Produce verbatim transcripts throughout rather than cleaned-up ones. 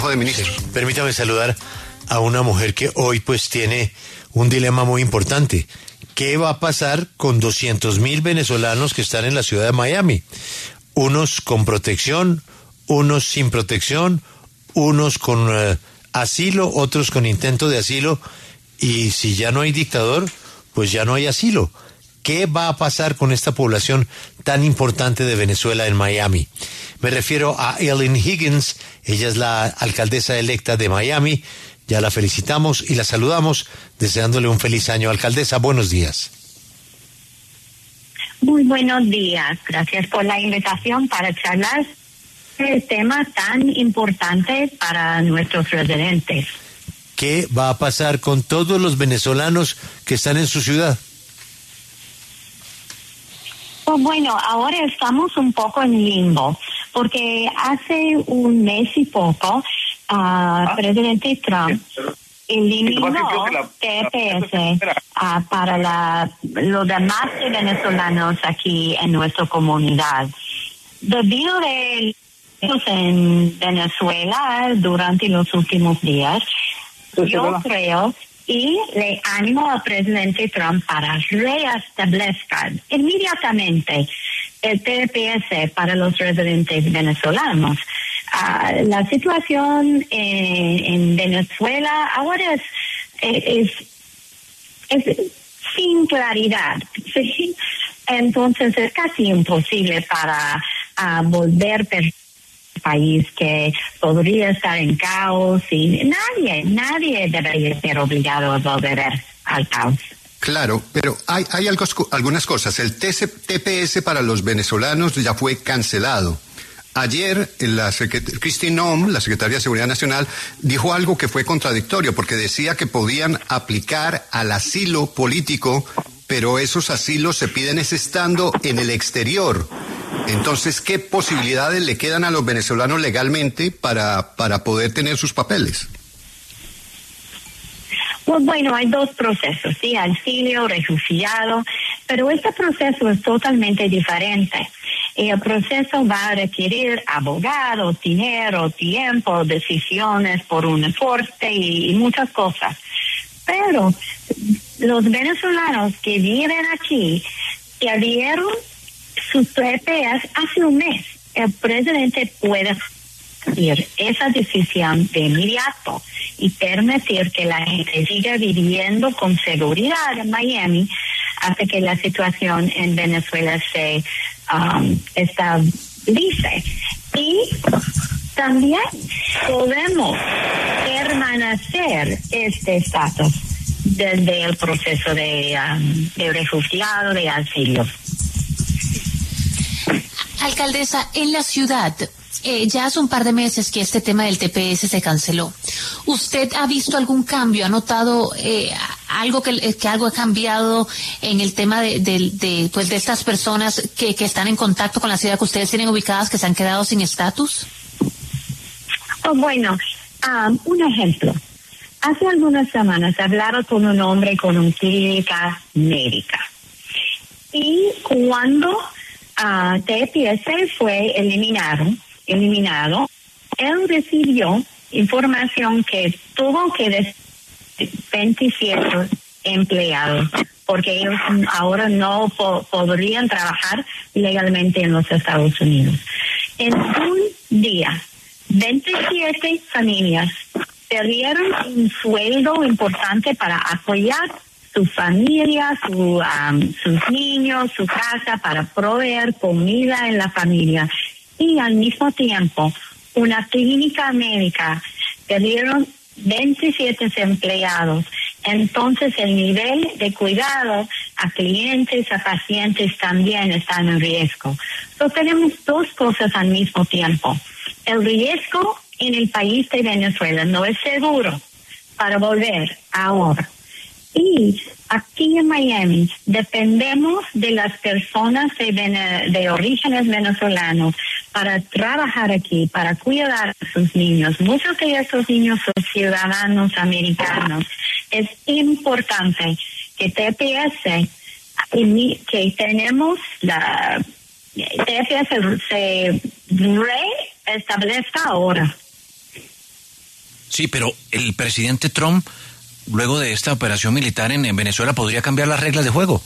de Ministros. Permítame saludar a una mujer que hoy pues tiene un dilema muy importante. ¿Qué va a pasar con doscientos mil venezolanos que están en la ciudad de Miami? Unos con protección, unos sin protección, unos con uh, asilo, otros con intento de asilo, y si ya no hay dictador, pues ya no hay asilo. ¿Qué va a pasar con esta población tan importante de Venezuela en Miami? Me refiero a Ellen Higgins, ella es la alcaldesa electa de Miami. Ya la felicitamos y la saludamos, deseándole un feliz año. Alcaldesa, buenos días. Muy buenos días, gracias por la invitación para charlar el tema tan importante para nuestros residentes. ¿Qué va a pasar con todos los venezolanos que están en su ciudad? Pues bueno, ahora estamos un poco en limbo, porque hace un mes y poco, uh, ah, presidente Trump eliminó T P S uh, para la, los demás venezolanos aquí en nuestra comunidad. Debido a en Venezuela durante los últimos días, yo creo y le animo al presidente Trump para reestablecer inmediatamente el T P S para los residentes venezolanos. Uh, la situación en, en Venezuela ahora es, es, es sin claridad, ¿sí? Entonces es casi imposible para uh, volver per país que podría estar en caos, y nadie, nadie debería ser obligado a volver al caos. Claro, pero hay, hay algo, algunas cosas. El T P S para los venezolanos ya fue cancelado. Ayer, la Kristi Noem, la secretaria de Seguridad Nacional, dijo algo que fue contradictorio, porque decía que podían aplicar al asilo político, pero esos asilos se piden es estando en el exterior. Entonces, ¿qué posibilidades le quedan a los venezolanos legalmente para, para poder tener sus papeles? Pues bueno, hay dos procesos, sí, asilo, refugiado, pero este proceso es totalmente diferente. El proceso va a requerir abogados, dinero, tiempo, decisiones por una corte y, y muchas cosas. Pero los venezolanos que viven aquí perdieron sus T P S hace un mes. El presidente puede hacer esa decisión de inmediato y permitir que la gente siga viviendo con seguridad en Miami hasta que la situación en Venezuela se um, estabilice. Y también podemos permanecer este estatus desde el proceso de, um, de refugiado, de asilo. Alcaldesa, en la ciudad, eh, ya hace un par de meses que este tema del T P S se canceló. ¿Usted ha visto algún cambio? ¿Ha notado eh, algo que, que algo ha cambiado en el tema de, de, de, pues de estas personas que, que están en contacto con la ciudad que ustedes tienen ubicadas, que se han quedado sin estatus? Oh, bueno, um, un ejemplo. Hace algunas semanas hablaba con un hombre con una clínica médica. Y cuando Uh, T P S fue eliminado, eliminado, él recibió información que tuvo que despedir veintisiete empleados, porque ellos ahora no po- podrían trabajar legalmente en los Estados Unidos. En un día, veintisiete familias perdieron un sueldo importante para apoyar su familia, su, um, sus niños, su casa, para proveer comida en la familia. Y al mismo tiempo, una clínica médica perdieron veintisiete empleados. Entonces, el nivel de cuidado a clientes, a pacientes también está en riesgo. Entonces, tenemos dos cosas al mismo tiempo. El riesgo en el país de Venezuela no es seguro para volver ahora. Y aquí en Miami dependemos de las personas de, vene- de orígenes venezolanos para trabajar aquí, para cuidar a sus niños. Muchos de estos niños son ciudadanos americanos. Es importante que T P S, que tenemos la T P S se reestablezca ahora. Sí, pero el presidente Trump, luego de esta operación militar en, en Venezuela, ¿podría cambiar las reglas de juego?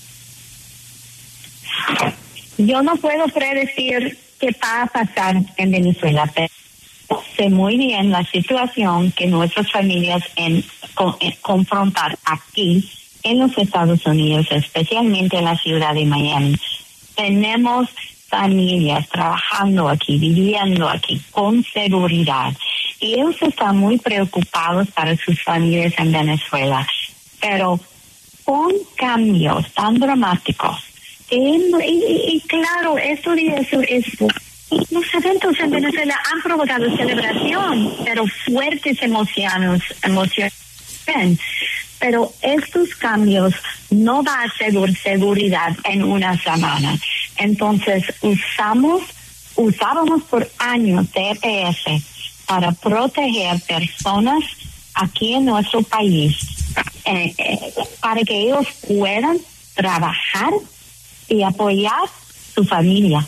Yo no puedo predecir qué va a pasar en Venezuela, pero sé muy bien la situación que nuestras familias en, con, en confrontar aquí en los Estados Unidos, especialmente en la ciudad de Miami. Tenemos familias trabajando aquí, viviendo aquí con seguridad, y ellos están muy preocupados para sus familias en Venezuela, pero con cambios tan dramáticos. Y, y, y claro, esto es, es, los eventos en Venezuela han provocado celebración, pero fuertes emociones, emociones. Pero estos cambios no van a asegurar seguridad en una semana. Entonces usamos, usábamos por años T P S para proteger personas aquí en nuestro país, eh, eh, para que ellos puedan trabajar y apoyar su familia.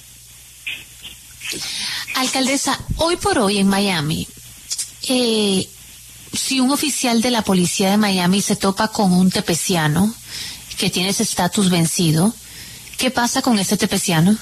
Alcaldesa, hoy por hoy en Miami, eh, si un oficial de la policía de Miami se topa con un tepeciano que tiene ese estatus vencido, ¿qué pasa con ese tepeciano?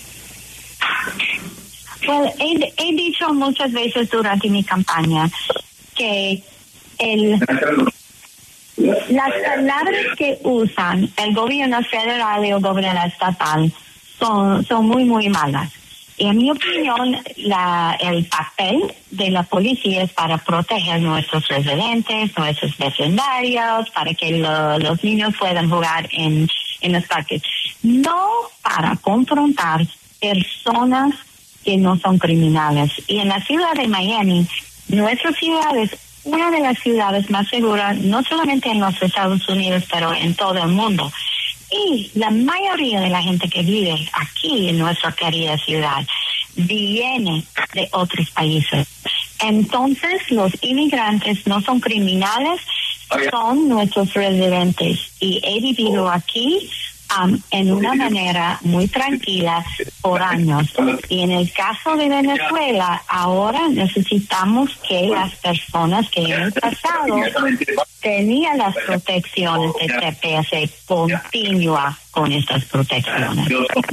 Well, he, he dicho muchas veces durante mi campaña que el... las palabras que usan el gobierno federal y el gobierno estatal son, son muy, muy malas. Y en mi opinión, la, el papel de la policía es para proteger nuestros residentes, nuestros vecindarios, para que lo, los niños puedan jugar en, en los parques. No para confrontar personas que no son criminales. Y en la ciudad de Miami, nuestra ciudad es una de las ciudades más seguras, no solamente en los Estados Unidos, pero en todo el mundo. Y la mayoría de la gente que vive aquí en nuestra querida ciudad viene de otros países. Entonces, los inmigrantes no son criminales, son nuestros residentes. Y he vivido aquí um, en una manera muy tranquila por años. Y en el caso de Venezuela, ahora necesitamos que las personas que en el pasado tenían las protecciones de T P S continúa con estas protecciones.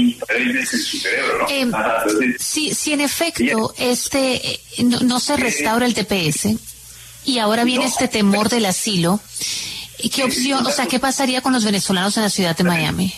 Eh, si, si en efecto este eh, no, no se restaura el T P S y ahora viene este temor del asilo, ¿qué opción, o sea, qué pasaría con los venezolanos en la ciudad de Miami?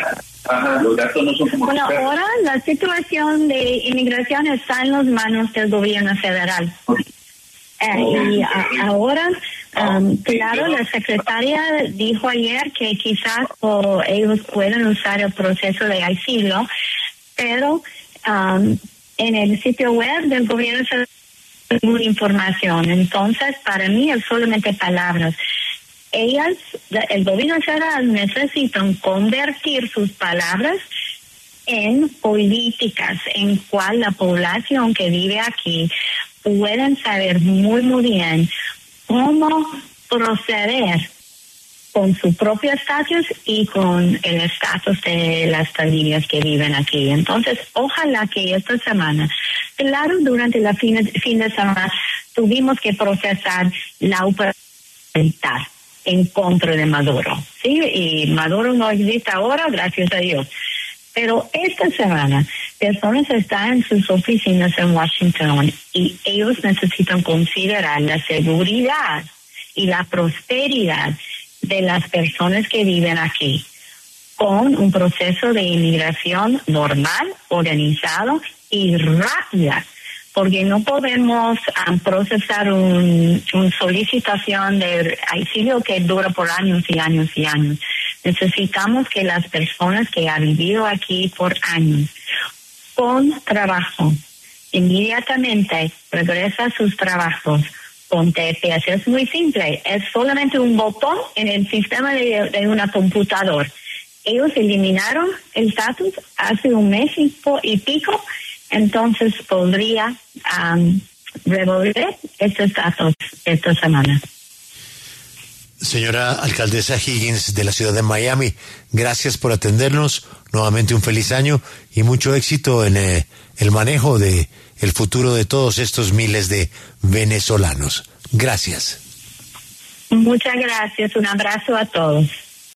Bueno, ahora la situación de inmigración está en las manos del gobierno federal. Eh, y a, ahora, um, claro, la secretaria dijo ayer que quizás o, ellos pueden usar el proceso de asilo, pero um, en el sitio web del gobierno federal hay mucha información. Entonces, para mí es solamente palabras. Ellas, el gobierno federal necesitan convertir sus palabras en políticas en cual la población que vive aquí pueden saber muy muy bien cómo proceder con su propio estatus y con el estatus de las familias que viven aquí. Entonces, ojalá que esta semana, claro, durante la fin, fin de semana, tuvimos que procesar la operación militar en contra de Maduro, ¿sí? Y Maduro no existe ahora, gracias a Dios. Pero esta semana, personas están en sus oficinas en Washington y ellos necesitan considerar la seguridad y la prosperidad de las personas que viven aquí con un proceso de inmigración normal, organizado y rápida, porque no podemos um, procesar un, un solicitación de asilo que dura por años y años y años. Necesitamos que las personas que han vivido aquí por años con trabajo inmediatamente regresen a sus trabajos con T P S. Es muy simple, es solamente un botón en el sistema de, de una computadora. Ellos eliminaron el estatus hace un mes y, y pico, entonces podría um, revolver este estatus esta semana. Señora alcaldesa Higgins de la ciudad de Miami, gracias por atendernos. Nuevamente un feliz año y mucho éxito en eh, el manejo de el futuro de todos estos miles de venezolanos. Gracias. Muchas gracias. Un abrazo a todos.